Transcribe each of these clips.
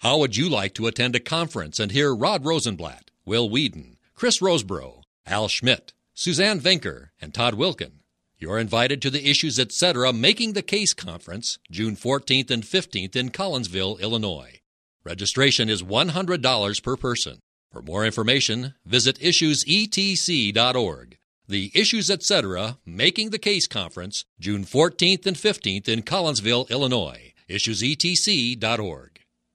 How would you like to attend a conference and hear Rod Rosenblatt, Will Whedon, Chris Roseborough, Al Schmidt, Suzanne Venker, and Todd Wilkin? You're invited to the Issues Etc. Making the Case Conference, June 14th and 15th in Collinsville, Illinois. Registration is $100 per person. For more information, visit issuesetc.org. The Issues Etc. Making the Case Conference, June 14th and 15th in Collinsville, Illinois. issuesetc.org.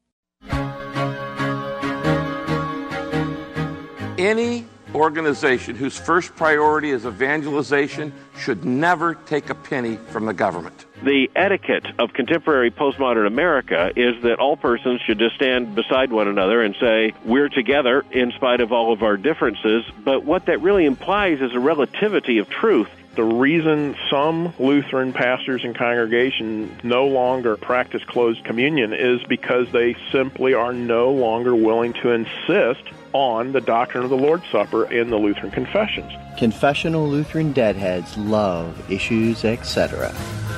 Any organization whose first priority is evangelization should never take a penny from the government. The etiquette of contemporary postmodern America is that all persons should just stand beside one another and say, we're together in spite of all of our differences. But what that really implies is a relativity of truth. The reason some Lutheran pastors and congregations no longer practice closed communion is because they simply are no longer willing to insist on the doctrine of the Lord's Supper in the Lutheran confessions. Confessional Lutheran Deadheads love Issues Etc.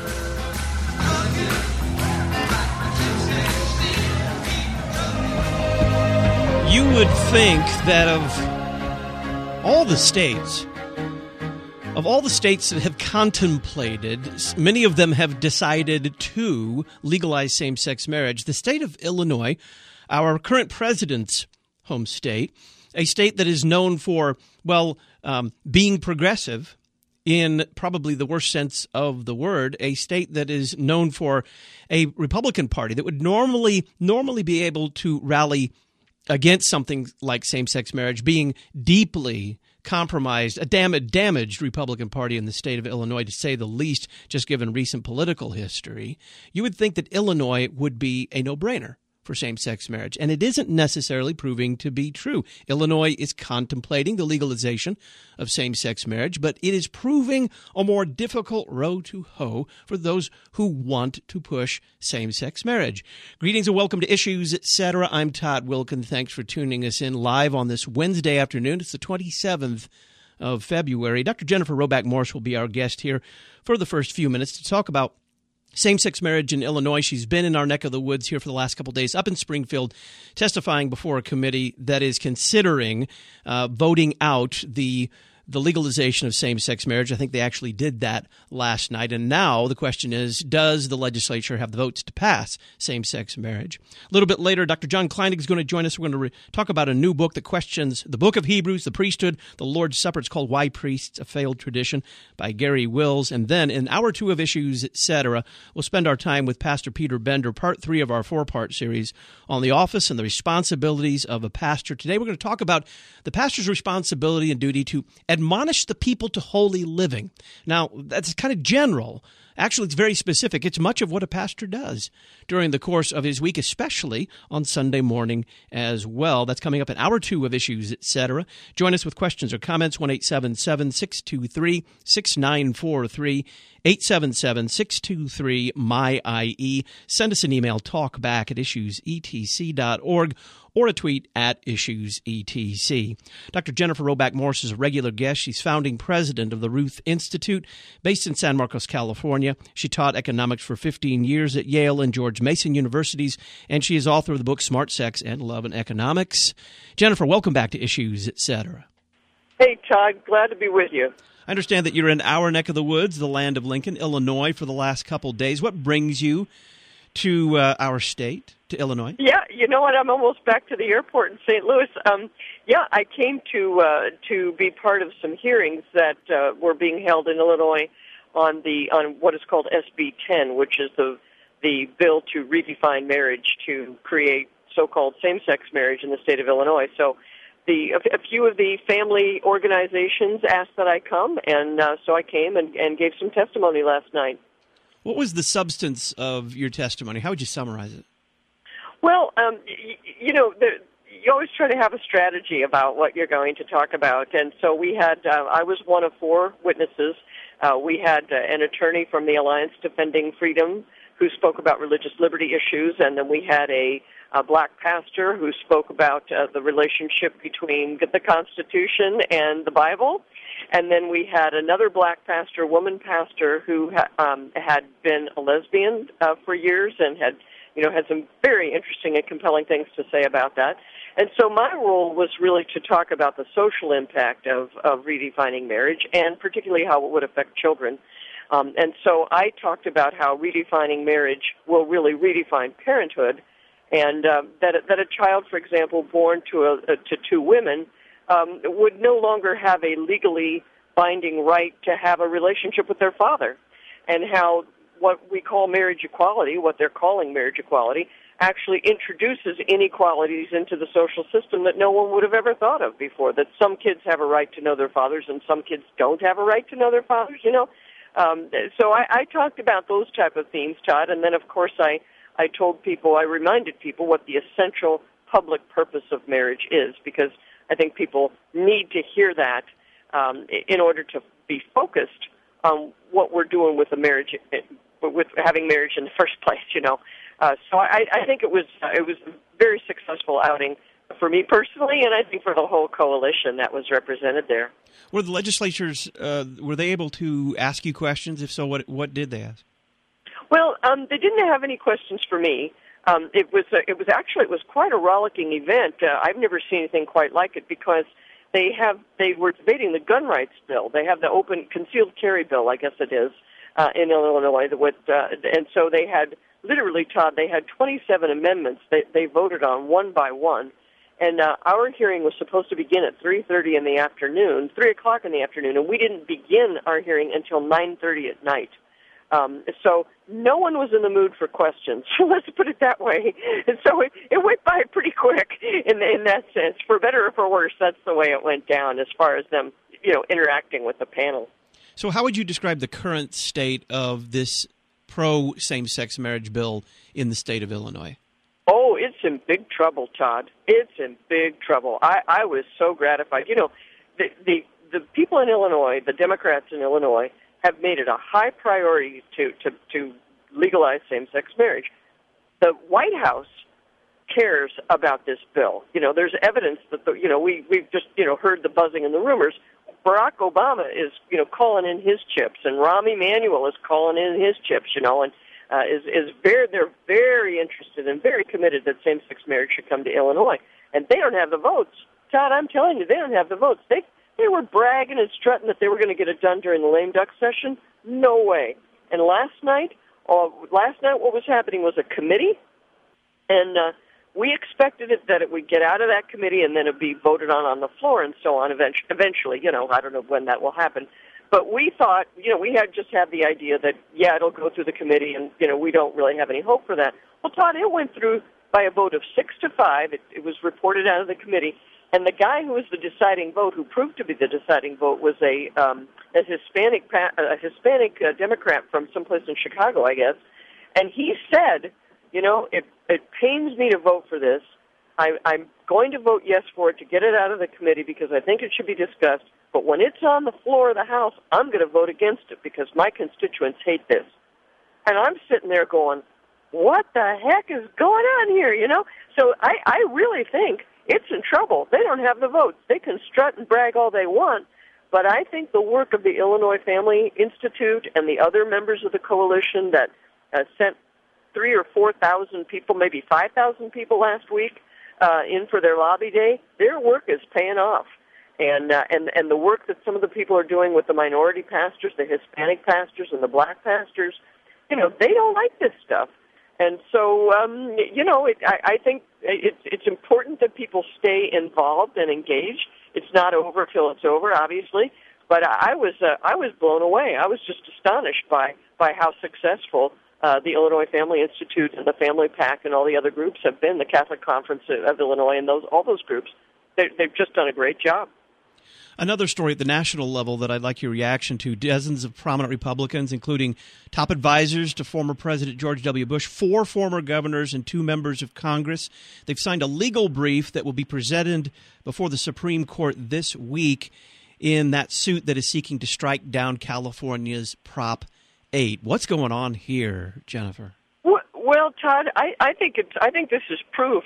You would think that of all the states that have contemplated, many of them have decided to legalize same-sex marriage. The state of Illinois, our current president's home state, a state that is known for, being progressive in probably the worst sense of the word, a state that is known for a Republican Party that would normally be able to rally against something like same-sex marriage, being deeply compromised, a damaged Republican Party in the state of Illinois, to say the least, just given recent political history. You would think that Illinois would be a no-brainer for same-sex marriage, and it isn't necessarily proving to be true. Illinois is contemplating the legalization of same-sex marriage, but it is proving a more difficult row to hoe for those who want to push same-sex marriage. Greetings and welcome to Issues Etc. I'm Todd Wilkin. Thanks for tuning us in live on this Wednesday afternoon. It's the 27th of February. Dr. Jennifer Roback Morse will be our guest here for the first few minutes to talk about same-sex marriage in Illinois. She's been in our neck of the woods here for the last couple of days, up in Springfield, testifying before a committee that is considering voting out the legalization of same-sex marriage. I think they actually did that last night. And now the question is, does the legislature have the votes to pass same-sex marriage? A little bit later, Dr. John Kleinig is going to join us. We're going to talk about a new book that questions the book of Hebrews, the priesthood, the Lord's Supper. It's called Why Priests, A Failed Tradition by Gary Wills. And then in hour two of Issues, Etc., we'll spend our time with Pastor Peter Bender, part 3 of our 4-part series on the office and the responsibilities of a pastor. Today we're going to talk about the pastor's responsibility and duty to admonish the people to holy living. Now, that's kind of general. Actually, it's very specific. It's much of what a pastor does during the course of his week, especially on Sunday morning as well. That's coming up in hour 2 of Issues, Etc. Join us with questions or comments, 1-877-623-6943, 877-623-MY-IE. Send us an email, talkback@issuesetc.org, or a tweet at IssuesETC. Dr. Jennifer Roback Morse is a regular guest. She's founding president of the Ruth Institute, based in San Marcos, California. She taught economics for 15 years at Yale and George Mason Universities, and she is author of the book Smart Sex and Love and Economics. Jennifer, welcome back to Issues, Etc. Hey, Todd. Glad to be with you. I understand that you're in our neck of the woods, the land of Lincoln, Illinois, for the last couple days. What brings you to our state, to Illinois? Yeah, you know what? I'm almost back to the airport in St. Louis. I came to be part of some hearings that were being held in Illinois on what is called SB 10, which is the bill to redefine marriage to create so-called same-sex marriage in the state of Illinois. So a few of the family organizations asked that I come, and so I came and gave some testimony last night. What was the substance of your testimony? How would you summarize it? Well, you always try to have a strategy about what you're going to talk about. And so we had, I was one of 4 witnesses. We had an attorney from the Alliance Defending Freedom who spoke about religious liberty issues, and then we had a black pastor who spoke about the relationship between the Constitution and the Bible. And then we had another black pastor, woman pastor, who had been a lesbian for years and had some very interesting and compelling things to say about that. And so my role was really to talk about the social impact of redefining marriage, and particularly how it would affect children. And so I talked about how redefining marriage will really redefine parenthood, and that a child, for example, born to two women, would no longer have a legally binding right to have a relationship with their father, and how what we call marriage equality, what they're calling marriage equality, actually introduces inequalities into the social system that no one would have ever thought of before, that some kids have a right to know their fathers and some kids don't have a right to know their fathers, So I talked about those type of themes, Todd, and then, of course, I reminded people what the essential public purpose of marriage is, because I think people need to hear that in order to be focused on what we're doing with the marriage, with having marriage in the first place, So I think it was a very successful outing for me personally, and I think for the whole coalition that was represented there. Were the legislatures, were they able to ask you questions? If so, what did they ask? Well, they didn't have any questions for me. It was quite a rollicking event. I've never seen anything quite like it, because they were debating the gun rights bill. They have the open concealed carry bill, I guess it is, in Illinois. And so they had, literally, Todd, they had 27 amendments they voted on one by one. And our hearing was supposed to begin at 3:30 in the afternoon, 3 o'clock in the afternoon, and we didn't begin our hearing until 9:30 at night. So no one was in the mood for questions. Let's put it that way. And so it went by pretty quick in that sense. For better or for worse, that's the way it went down as far as them, interacting with the panel. So how would you describe the current state of this pro-same-sex marriage bill in the state of Illinois? Oh, it's in big trouble, Todd. It's in big trouble. I was so gratified. The people in Illinois, the Democrats in Illinois, have made it a high priority to legalize same-sex marriage. The White House cares about this bill. There's evidence that we've just heard the buzzing and the rumors. Barack Obama is calling in his chips, and Rahm Emanuel is calling in his chips. And they're very interested and very committed that same-sex marriage should come to Illinois, and they don't have the votes. Todd, I'm telling you, they don't have the votes. They were bragging and strutting that they were going to get it done during the lame duck session. No way. And last night, what was happening was a committee, and we expected that it would get out of that committee and then it would be voted on the floor and so on eventually. I don't know when that will happen. But we thought, we had the idea that, it'll go through the committee, and, we don't really have any hope for that. Well, Todd, it went through by a vote of 6-5. It was reported out of the committee. And the guy who was the deciding vote, who proved to be the deciding vote, was a Hispanic Democrat from someplace in Chicago, I guess. And he said, it pains me to vote for this. I'm going to vote yes for it to get it out of the committee because I think it should be discussed. But when it's on the floor of the House, I'm going to vote against it because my constituents hate this. And I'm sitting there going, what the heck is going on here, So I really think it's in trouble. They don't have the votes. They can strut and brag all they want, but I think the work of the Illinois Family Institute and the other members of the coalition that sent 3,000 or 4,000 people, maybe 5,000 people last week in for their lobby day, their work is paying off. And the work that some of the people are doing with the minority pastors, the Hispanic pastors and the black pastors, they don't like this stuff. And so, I think it's important that people stay involved and engaged. It's not over till it's over, obviously. But I was blown away. I was just astonished by how successful the Illinois Family Institute and the Family PAC and all the other groups have been. The Catholic Conference of Illinois and all those groups, they've just done a great job. Another story at the national level that I'd like your reaction to: dozens of prominent Republicans, including top advisors to former President George W. Bush, 4 former governors, and 2 members of Congress. They've signed a legal brief that will be presented before the Supreme Court this week in that suit that is seeking to strike down California's Prop 8. What's going on here, Jennifer? Well, Todd, I think this is proof.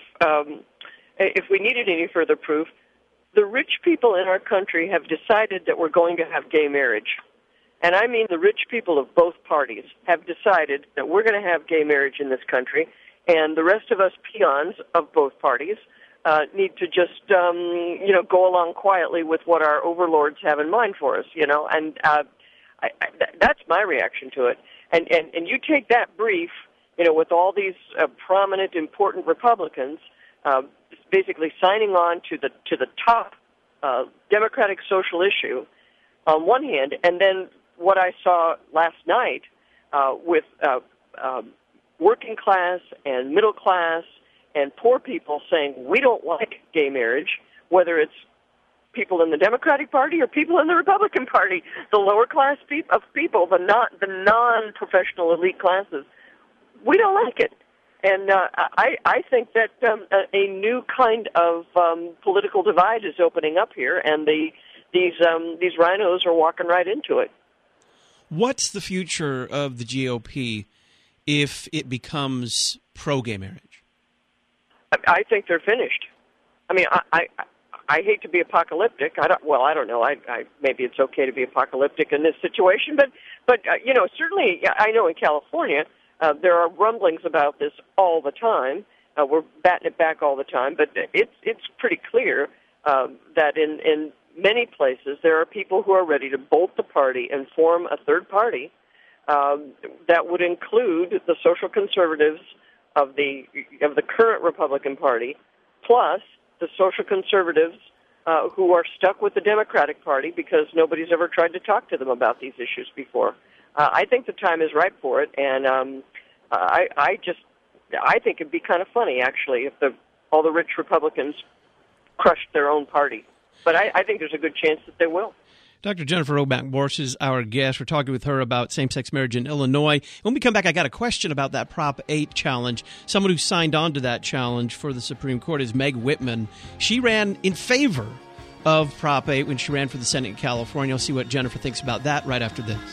If we needed any further proof, the rich people in our country have decided that we're going to have gay marriage. And I mean the rich people of both parties have decided that we're going to have gay marriage in this country. and the rest of us peons of both parties need to just, go along quietly with what our overlords have in mind for us, and that's my reaction to it. And you take that brief, with all these prominent, important Republicans basically signing on to the top democratic social issue on one hand, and then what I saw last night with working class and middle class and poor people saying we don't like gay marriage, whether it's people in the Democratic Party or people in the Republican Party, the lower class of people, the non-professional elite classes, we don't like it. And I think that a new kind of political divide is opening up here, and these rhinos are walking right into it. What's the future of the GOP if it becomes pro-gay marriage? I think they're finished. I mean, I hate to be apocalyptic. I don't know. Maybe it's okay to be apocalyptic in this situation, but certainly I know in California there are rumblings about this all the time. We're batting it back all the time, but it's pretty clear that in many places there are people who are ready to bolt the party and form a third party that would include the social conservatives of the current Republican Party, plus the social conservatives who are stuck with the Democratic Party because nobody's ever tried to talk to them about these issues before. I think the time is ripe for it, and I think it'd be kind of funny actually if all the rich Republicans crushed their own party. But I think there's a good chance that they will. Dr. Jennifer Roback Morse is our guest. We're talking with her about same-sex marriage in Illinois. When we come back, I got a question about that Prop 8 challenge. Someone who signed on to that challenge for the Supreme Court is Meg Whitman. She ran in favor of Prop 8 when she ran for the Senate in California. I'll see what Jennifer thinks about that right after this.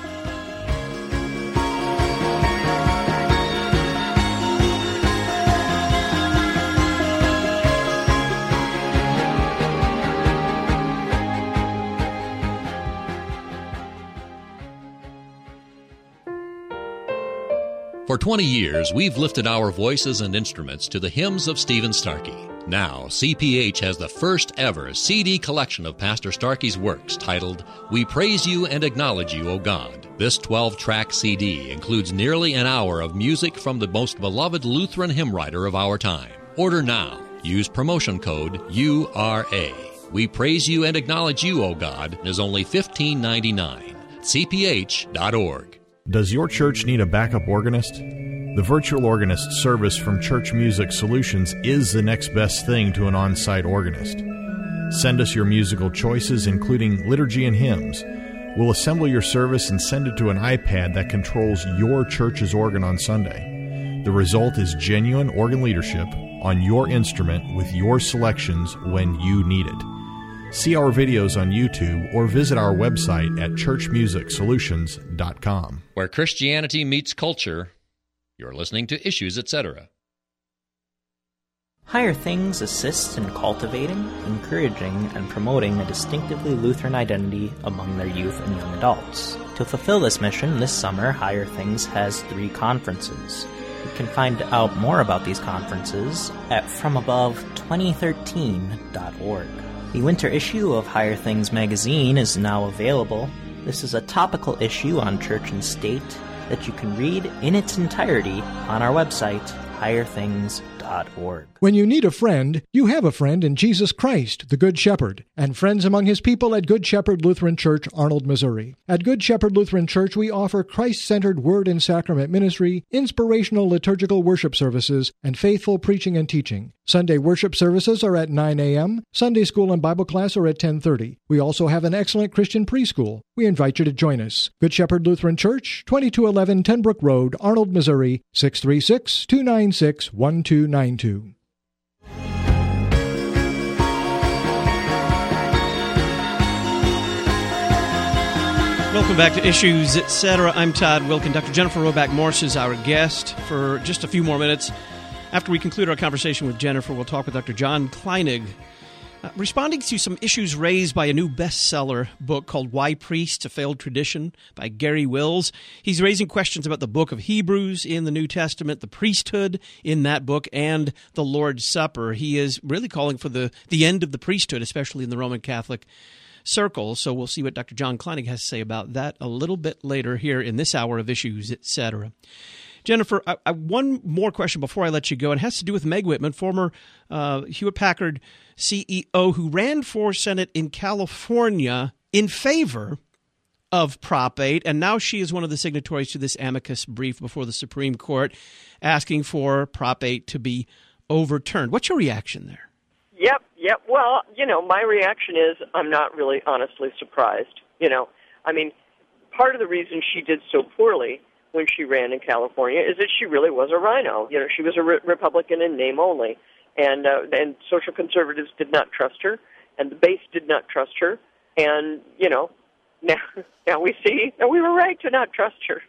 For 20 years, we've lifted our voices and instruments to the hymns of Stephen Starkey. Now, CPH has the first ever CD collection of Pastor Starkey's works titled, We Praise You and Acknowledge You, O God. This 12-track CD includes nearly an hour of music from the most beloved Lutheran hymn writer of our time. Order now. Use promotion code URA. We Praise You and Acknowledge You, O God is only $15.99. CPH.org. Does your church need a backup organist? The virtual organist service from Church Music Solutions is the next best thing to an on-site organist. Send us your musical choices, including liturgy and hymns. We'll assemble your service and send it to an iPad that controls your church's organ on Sunday. The result is genuine organ leadership on your instrument with your selections when you need it. See our videos on YouTube or visit our website at churchmusicsolutions.com. Where Christianity meets culture, you're listening to Issues, Etc. Higher Things assists in cultivating, encouraging, and promoting a distinctively Lutheran identity among their youth and young adults. To fulfill this mission, this summer, Higher Things has 3 conferences. You can find out more about these conferences at FromAbove2013.org. The winter issue of Higher Things magazine is now available. This is a topical issue on church and state that you can read in its entirety on our website, higherthings.org. When you need a friend, you have a friend in Jesus Christ, the Good Shepherd, and friends among his people at Good Shepherd Lutheran Church, Arnold, Missouri. At Good Shepherd Lutheran Church, we offer Christ-centered word and sacrament ministry, inspirational liturgical worship services, and faithful preaching and teaching. Sunday worship services are at 9 a.m. Sunday school and Bible class are at 10:30. We also have an excellent Christian preschool. We invite you to join us. Good Shepherd Lutheran Church, 2211 Tenbrook Road, Arnold, Missouri, 636-296-1292. Welcome back to Issues, Etc. I'm Todd Wilkin. Dr. Jennifer Roback Morse is our guest for just a few more minutes. After we conclude our conversation with Jennifer, we'll talk with Dr. John Kleinig, Responding to some issues raised by a new bestseller book called Why Priests? A Failed Tradition by Gary Wills. He's raising questions about the book of Hebrews in the New Testament, the priesthood in that book, and the Lord's Supper. He is really calling for the end of the priesthood, especially in the Roman Catholic circle. So we'll see what Dr. John Kleinig has to say about that a little bit later here in this hour of Issues, Etc. Jennifer, one more question before I let you go. It has to do with Meg Whitman, former Hewlett-Packard CEO who ran for Senate in California in favor of Prop 8, and now she is one of the signatories to this amicus brief before the Supreme Court asking for Prop 8 to be overturned. What's your reaction there? Yep. Well, my reaction is I'm not really honestly surprised. Part of the reason she did so poorly when she ran in California is that she really was a rhino. She was a Republican in name only, and social conservatives did not trust her, and the base did not trust her, and now we see that we were right to not trust her.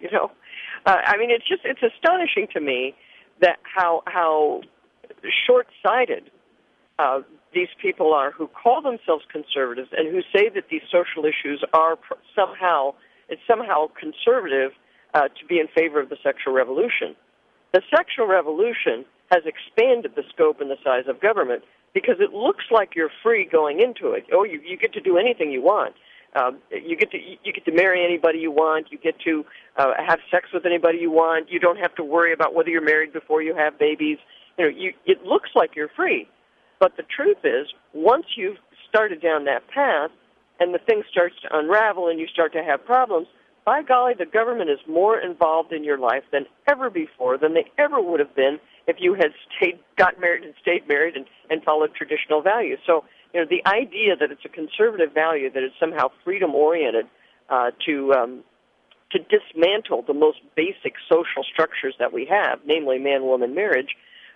It's astonishing to me that how short-sighted these people are who call themselves conservatives and who say that these social issues are somehow conservative to be in favor of the sexual revolution. The sexual revolution has expanded the scope and the size of government because it looks like you're free going into it. Oh, you get to do anything you want. You get to marry anybody you want. You get to have sex with anybody you want. You don't have to worry about whether you're married before you have babies. It looks like you're free. But the truth is, once you've started down that path and the thing starts to unravel and you start to have problems, by golly, the government is more involved in your life than ever before, than they ever would have been if you had got married and stayed married and followed traditional values. So, the idea that it's a conservative value, that it's somehow freedom-oriented to dismantle the most basic social structures that we have, namely man-woman marriage,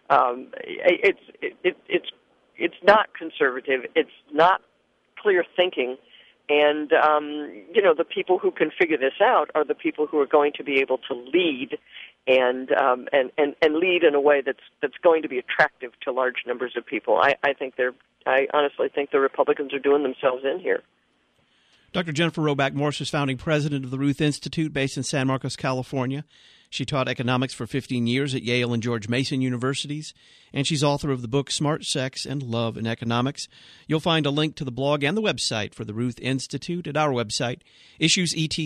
it's not conservative. It's not clear thinking. And, the people who can figure this out are the people who are going to be able to lead and lead in a way that's going to be attractive to large numbers of people. I honestly think the Republicans are doing themselves in here. Dr. Jennifer Roback Morse is founding president of the Ruth Institute based in San Marcos, California. She taught economics for 15 years at Yale and George Mason universities, and she's author of the book Smart Sex and Love in Economics. You'll find a link to the blog and the website for the Ruth Institute at our website,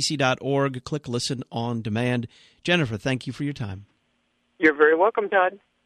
issuesetc.org. Click Listen on Demand. Jennifer, thank you for your time. You're very welcome, Todd.